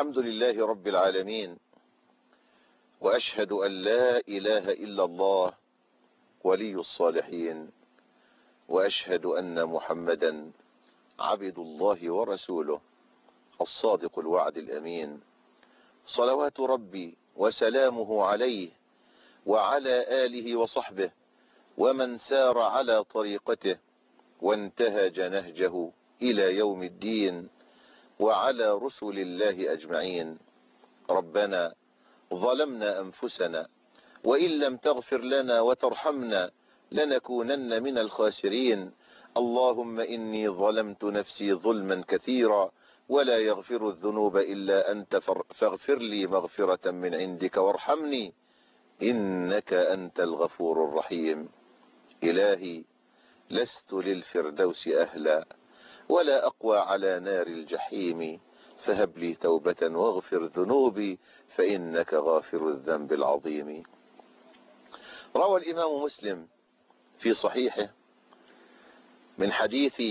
الحمد لله رب العالمين، وأشهد أن لا إله إلا الله ولي الصالحين، وأشهد أن محمدا عبد الله ورسوله الصادق الوعد الأمين، صلوات ربي وسلامه عليه وعلى آله وصحبه ومن سار على طريقته وانتهج نهجه إلى يوم الدين، وعلى رسل الله أجمعين. ربنا ظلمنا أنفسنا وإن لم تغفر لنا وترحمنا لنكونن من الخاسرين. اللهم إني ظلمت نفسي ظلما كثيرا ولا يغفر الذنوب إلا أنت، فاغفر لي مغفرة من عندك وارحمني إنك أنت الغفور الرحيم. إلهي لست للفردوس أهلا ولا أقوى على نار الجحيم، فهب لي توبة واغفر ذنوبي فإنك غافر الذنب العظيم. روى الإمام مسلم في صحيحه من حديث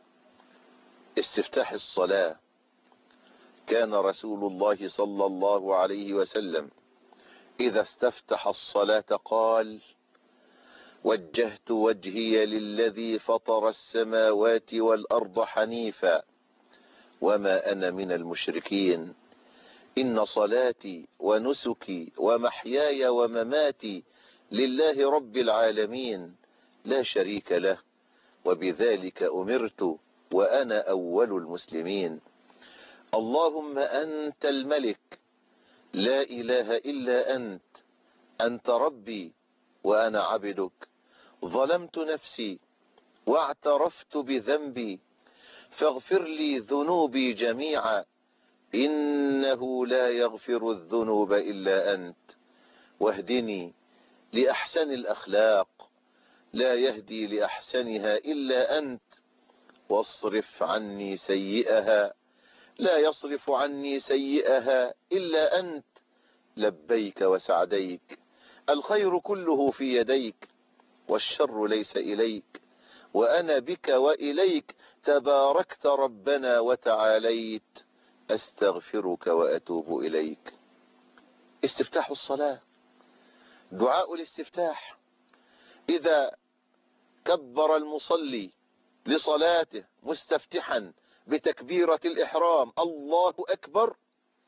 استفتاح الصلاة: كان رسول الله صلى الله عليه وسلم إذا استفتح الصلاة قال: وجهت وجهي للذي فطر السماوات والأرض حنيفا وما أنا من المشركين، إن صلاتي ونسكي ومحياي ومماتي لله رب العالمين لا شريك له، وبذلك أمرت وأنا أول المسلمين. اللهم أنت الملك لا إله إلا أنت، أنت ربي وأنا عبدك، ظلمت نفسي واعترفت بذنبي، فاغفر لي ذنوبي جميعا، إنه لا يغفر الذنوب إلا أنت، واهدني لأحسن الأخلاق لا يهدي لأحسنها إلا أنت، واصرف عني سيئها لا يصرف عني سيئها إلا أنت، لبيك وسعديك، الخير كله في يديك والشر ليس إليك، وأنا بك وإليك تباركت ربنا وتعاليت، أستغفرك وأتوب إليك. استفتاح الصلاة، دعاء الاستفتاح: إذا كبر المصلي لصلاته مستفتحا بتكبيرة الإحرام الله أكبر،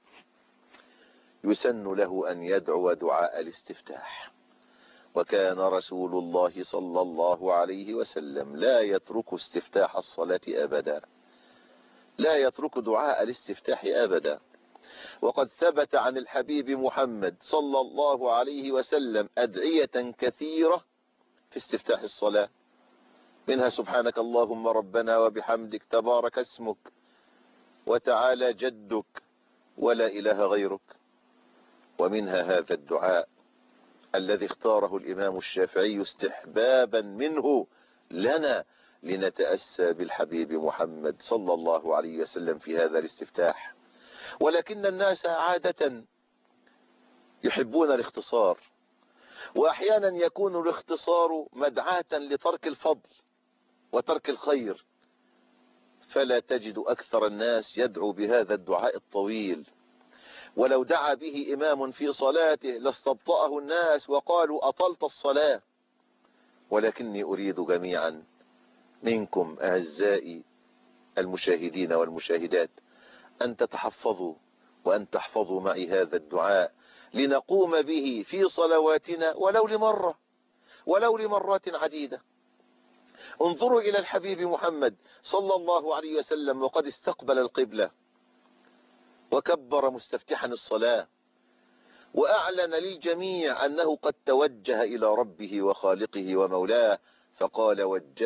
يسن له أن يدعو دعاء الاستفتاح. وكان رسول الله صلى الله عليه وسلم لا يترك استفتاح الصلاة أبدا، لا يترك دعاء الاستفتاح أبدا. وقد ثبت عن الحبيب محمد صلى الله عليه وسلم أدعية كثيرة في استفتاح الصلاة، منها: سبحانك اللهم ربنا وبحمدك، تبارك اسمك وتعالى جدك ولا إله غيرك. ومنها هذا الدعاء الذي اختاره الإمام الشافعي استحبابا منه لنا لنتأسى بالحبيب محمد صلى الله عليه وسلم في هذا الاستفتاح. ولكن الناس عادة يحبون الاختصار، وأحيانا يكون الاختصار مدعاة لترك الفضل وترك الخير، فلا تجد أكثر الناس يدعو بهذا الدعاء الطويل. ولو دعا به إمام في صلاته لاستبطأه الناس وقالوا: أطلت الصلاة. ولكني أريد جميعا منكم أعزائي المشاهدين والمشاهدات أن تتحفظوا وأن تحفظوا معي هذا الدعاء لنقوم به في صلواتنا ولو لمرات عديدة. انظروا إلى الحبيب محمد صلى الله عليه وسلم وقد استقبل القبلة وكبر مستفتحا الصلاة، وأعلن للجميع أنه قد توجه إلى ربه وخالقه ومولاه، فقال: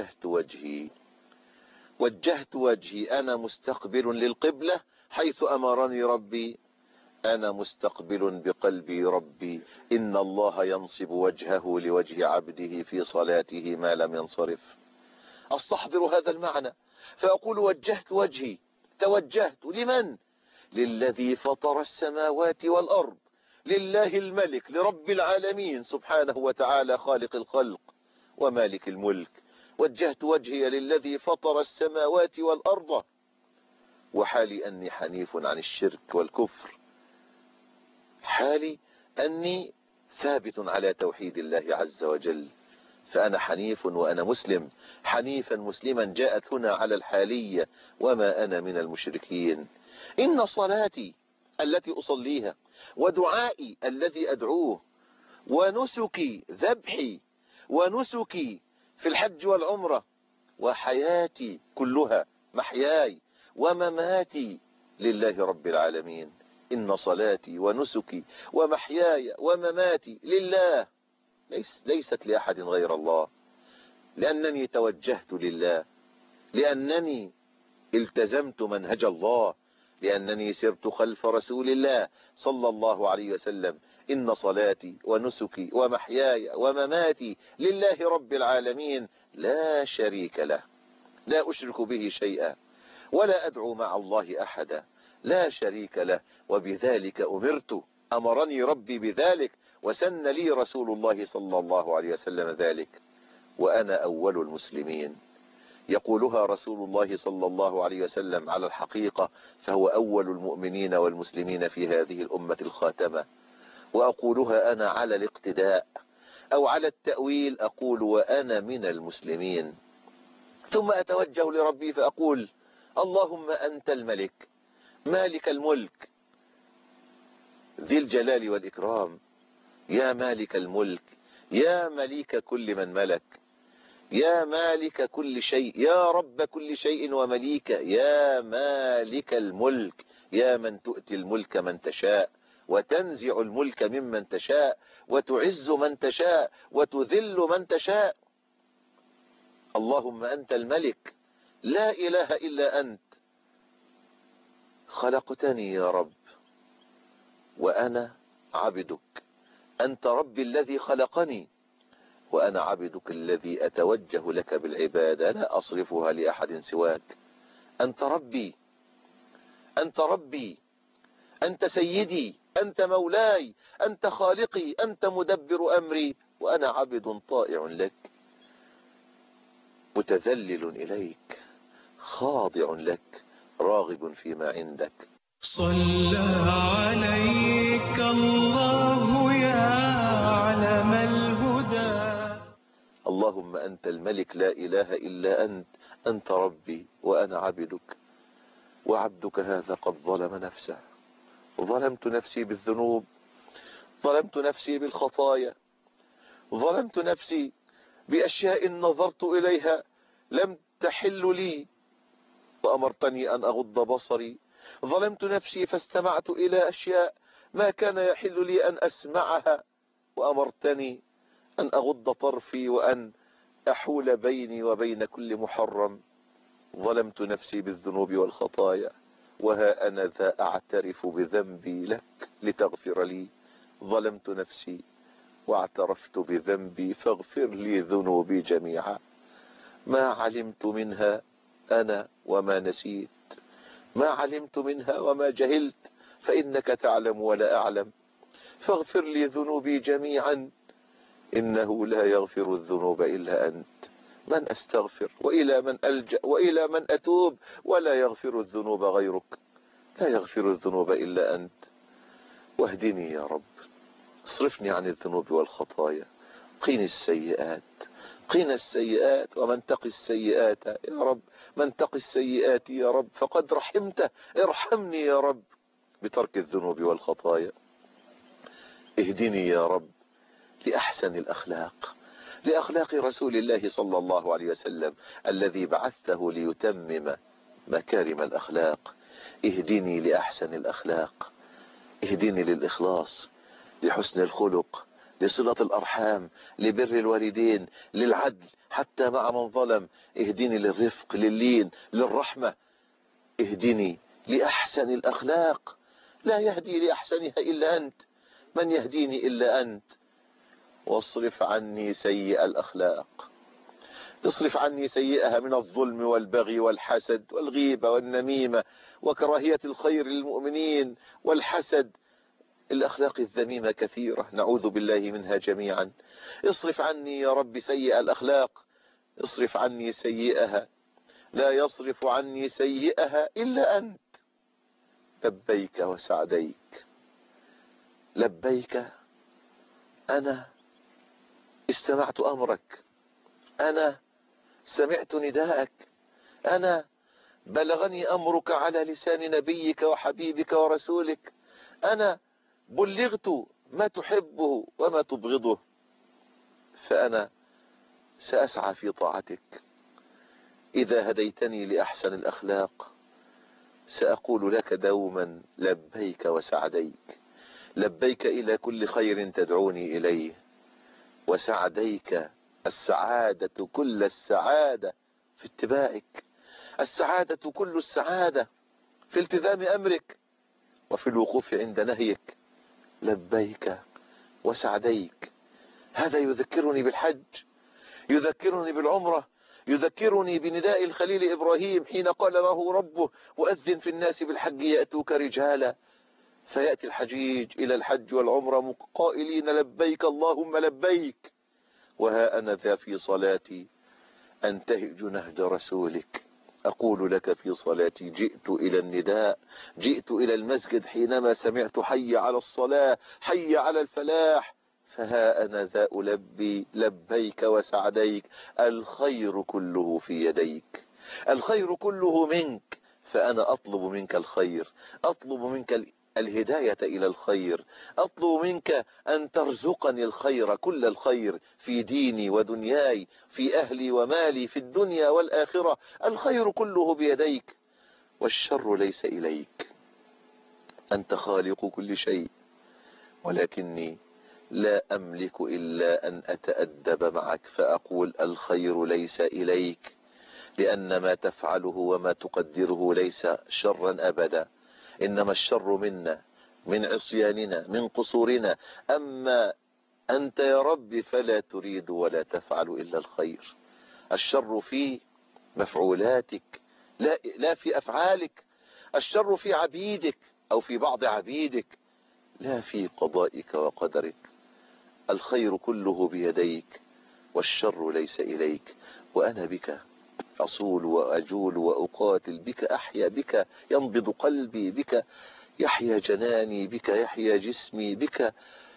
وجهت وجهي أنا مستقبل للقبلة حيث أمرني ربي، أنا مستقبل بقلبي ربي، إن الله ينصب وجهه لوجه عبده في صلاته ما لم ينصرف. أستحضر هذا المعنى فأقول: وجهت وجهي، توجهت لمن؟ للذي فطر السماوات والأرض، لله الملك، لرب العالمين سبحانه وتعالى، خالق الخلق ومالك الملك. وجهت وجهي للذي فطر السماوات والأرض وحالي أني حنيف عن الشرك والكفر، حالي أني ثابت على توحيد الله عز وجل، فأنا حنيف وأنا مسلم، حنيفا مسلما جاءت هنا على الحالية، وما أنا من المشركين. إن صلاتي التي أصليها، ودعائي الذي أدعوه، ونسكي ذبحي ونسكي في الحج والعمرة، وحياتي كلها، محياي ومماتي لله رب العالمين. إن صلاتي ونسكي ومحياي ومماتي لله، ليست لأحد غير الله، لأنني توجهت لله، لأنني التزمت منهج الله، لأنني سرت خلف رسول الله صلى الله عليه وسلم. إن صلاتي ونسكي ومحياي ومماتي لله رب العالمين لا شريك له، لا أشرك به شيئا ولا أدعو مع الله أحدا، لا شريك له، وبذلك أمرت، أمرني ربي بذلك، وسن لي رسول الله صلى الله عليه وسلم ذلك، وأنا أول المسلمين. يقولها رسول الله صلى الله عليه وسلم على الحقيقة، فهو أول المؤمنين والمسلمين في هذه الأمة الخاتمة. وأقولها أنا على الاقتداء أو على التأويل، أقول وأنا من المسلمين. ثم أتوجه لربي فأقول: اللهم أنت الملك، مالك الملك، ذي الجلال والإكرام، يا مالك الملك، يا مليك كل من ملك، يا مالك كل شيء، يا رب كل شيء ومليك، يا مالك الملك، يا من تؤتي الملك من تشاء، وتنزع الملك ممن تشاء، وتعز من تشاء، وتذل من تشاء. اللهم أنت الملك، لا إله إلا أنت، خلقتني يا رب وأنا عبدك، أنت ربي الذي خلقني وأنا عبدك الذي أتوجه لك بالعبادة، لا أصرفها لأحد سواك. أنت ربي، أنت ربي، أنت سيدي، أنت مولاي، أنت خالقي، أنت مدبر أمري، وأنا عبد طائع لك، متذلل إليك، خاضع لك، راغب فيما عندك. صلى عليك الله يا علم الهدى. اللهم أنت الملك، لا إله إلا أنت، أنت ربي وأنا عبدك، وعبدك هذا قد ظلم نفسه، ظلمت نفسي بالذنوب، ظلمت نفسي بالخطايا، ظلمت نفسي بأشياء نظرت إليها لم تحل لي وأمرتني أن أغض بصري، ظلمت نفسي فاستمعت إلى أشياء ما كان يحل لي أن أسمعها وأمرتني أن أغض طرفي وأن أحول بيني وبين كل محرم. ظلمت نفسي بالذنوب والخطايا، وها أنا ذا أعترف بذنبي لك لتغفر لي. ظلمت نفسي واعترفت بذنبي فاغفر لي ذنوبي جميعا، ما علمت منها أنا وما نسيت، ما علمت منها وما جهلت، فإنك تعلم ولا أعلم، فاغفر لي ذنوبي جميعا، إنه لا يغفر الذنوب إلا أنت. من أستغفر وإلى من ألجأ وإلى من أتوب، ولا يغفر الذنوب غيرك، لا يغفر الذنوب إلا أنت. واهدني يا رب، اصرفني عن الذنوب والخطايا، قيني السيئات، قينا السيئات، ومن تقي السيئات يا رب، من تقي السيئات يا رب فقد رحمته، ارحمني يا رب بترك الذنوب والخطايا. اهدني يا رب لأحسن الأخلاق، لأخلاق رسول الله صلى الله عليه وسلم الذي بعثته ليتمم مكارم الأخلاق. اهدني لأحسن الأخلاق، اهدني للإخلاص، لحسن الخلق، لصلة الأرحام، لبر الوالدين، للعدل حتى مع من ظلم. اهدني للرفق، لللين، للرحمة. اهدني لأحسن الأخلاق، لا يهدي لأحسنها إلا أنت، من يهديني إلا أنت. واصرف عني سيئ الأخلاق، اصرف عني سيئها من الظلم والبغي والحسد والغيبة والنميمة وكراهية الخير للمؤمنين والحسد. الأخلاق الذميمة كثيرة، نعوذ بالله منها جميعا. اصرف عني يا رب سيئ الأخلاق، اصرف عني سيئها، لا يصرف عني سيئها إلا أنت. لبيك وسعديك. لبيك، أنا استمعت أمرك، أنا سمعت نداءك، أنا بلغني أمرك على لسان نبيك وحبيبك ورسولك، أنا بلغت ما تحبه وما تبغضه، فأنا سأسعى في طاعتك. إذا هديتني لأحسن الأخلاق سأقول لك دوما لبيك وسعديك. لبيك إلى كل خير تدعوني إليه، وسعديك السعادة كل السعادة في اتباعك، السعادة كل السعادة في التزام أمرك وفي الوقوف عند نهيك. لبيك وسعديك. هذا يذكرني بالحج، يذكرني بالعمرة، يذكرني بنداء الخليل إبراهيم حين قال له ربه وأذن في الناس بالحج يأتوك رجالا، فيأتي الحجيج إلى الحج والعمرة قائلين لبيك اللهم لبيك. وها أنا ذا في صلاتي أنتهج نهج رسولك، أقول لك في صلاتي جئت إلى النداء، جئت إلى المسجد حينما سمعت حي على الصلاة، حي على الفلاح، فها أنا ذا ألبي لبيك وسعديك. الخير كله في يديك، الخير كله منك، فأنا أطلب منك الخير، أطلب منك الهداية إلى الخير، أطلب منك أن ترزقني الخير كل الخير في ديني ودنياي، في أهلي ومالي، في الدنيا والآخرة. الخير كله بيديك والشر ليس إليك. أنت خالق كل شيء، ولكني لا أملك إلا أن أتأدب معك فأقول الخير ليس إليك، لأن ما تفعله وما تقدره ليس شرا أبدا، إنما الشر منا، من عصياننا، من قصورنا. أما أنت يا رب فلا تريد ولا تفعل إلا الخير. الشر في مفعولاتك لا في أفعالك، الشر في عبيدك أو في بعض عبيدك، لا في قضائك وقدرك. الخير كله بيديك والشر ليس إليك. وأنا بك أصول وأجول وأقاتل، بك أحيا، بك ينبض قلبي، بك يحيا جناني، بك يحيا جسمي، بك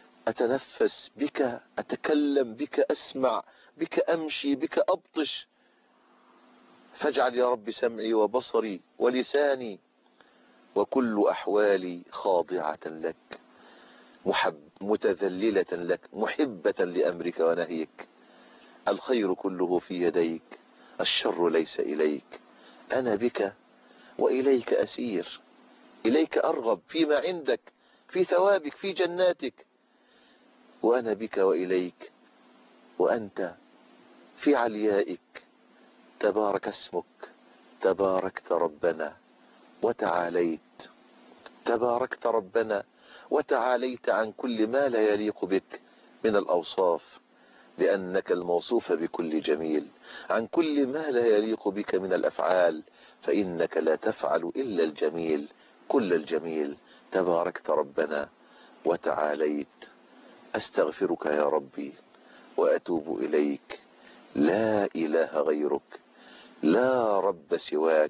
أتنفس، بك أتكلم، بك أسمع، بك أمشي، بك أبطش. فاجعل يا رب سمعي وبصري ولساني وكل أحوالي خاضعة لك، متذللة لك، محبة لأمرك ونهيك. الخير كله في يديك، الشر ليس إليك. أنا بك وإليك أسير، إليك أرغب فيما عندك، في ثوابك، في جناتك. وأنا بك وإليك وأنت في عليائك. تبارك اسمك، تباركت ربنا وتعاليت، تباركت ربنا وتعاليت عن كل ما لا يليق بك من الأوصاف، لأنك الموصوف بكل جميل، عن كل ما لا يليق بك من الأفعال، فإنك لا تفعل إلا الجميل، كل الجميل. تباركت ربنا وتعاليت. أستغفرك يا ربي وأتوب إليك. لا إله غيرك، لا رب سواك.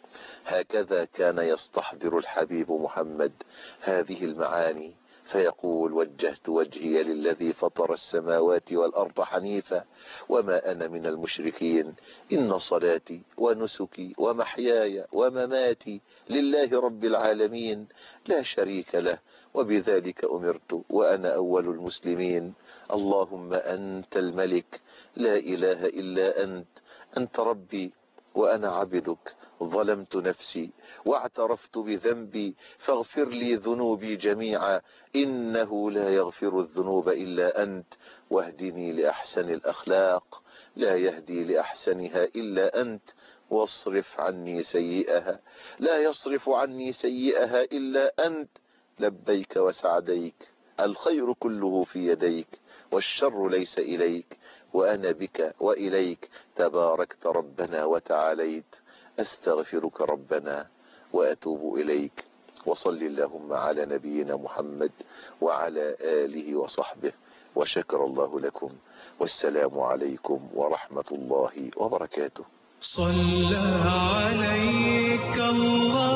هكذا كان يستحضر الحبيب محمد هذه المعاني، فيقول وجهت وجهي للذي فطر السماوات والأرض حنيفا وما أنا من المشركين، إن صلاتي ونسكي ومحياي ومماتي لله رب العالمين لا شريك له وبذلك أمرت وأنا أول المسلمين. اللهم أنت الملك، لا إله إلا أنت، أنت ربي وأنا عبدك، ظلمت نفسي واعترفت بذنبي، فاغفر لي ذنوبي جميعا، إنه لا يغفر الذنوب إلا أنت، واهدني لأحسن الأخلاق، لا يهدي لأحسنها إلا أنت، واصرف عني سيئها، لا يصرف عني سيئها إلا أنت. لبيك وسعديك. الخير كله في يديك والشر ليس إليك. وأنا بك وإليك. تباركت ربنا وتعاليت. أستغفرك ربنا وأتوب إليك. وصل اللهم على نبينا محمد وعلى آله وصحبه، وشكر الله لكم، والسلام عليكم ورحمة الله وبركاته. صلى عليك الله